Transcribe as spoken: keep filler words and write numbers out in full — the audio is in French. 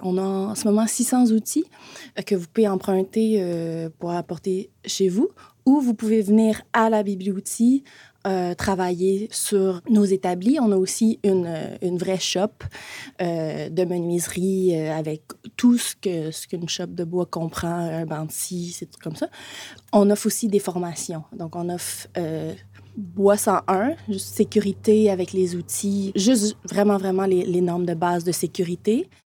On a en ce moment six cents outils euh, que vous pouvez emprunter euh, pour apporter chez vous, ou vous pouvez venir à la bibliothèque euh, travailler sur nos établis. On a aussi une, une vraie shop euh, de menuiserie euh, avec tout ce, que, ce qu'une shop de bois comprend, un banc de scie, c'est tout comme ça. On offre aussi des formations. Donc, on offre euh, Bois cent un, juste sécurité avec les outils, juste vraiment, vraiment les, les normes de base de sécurité.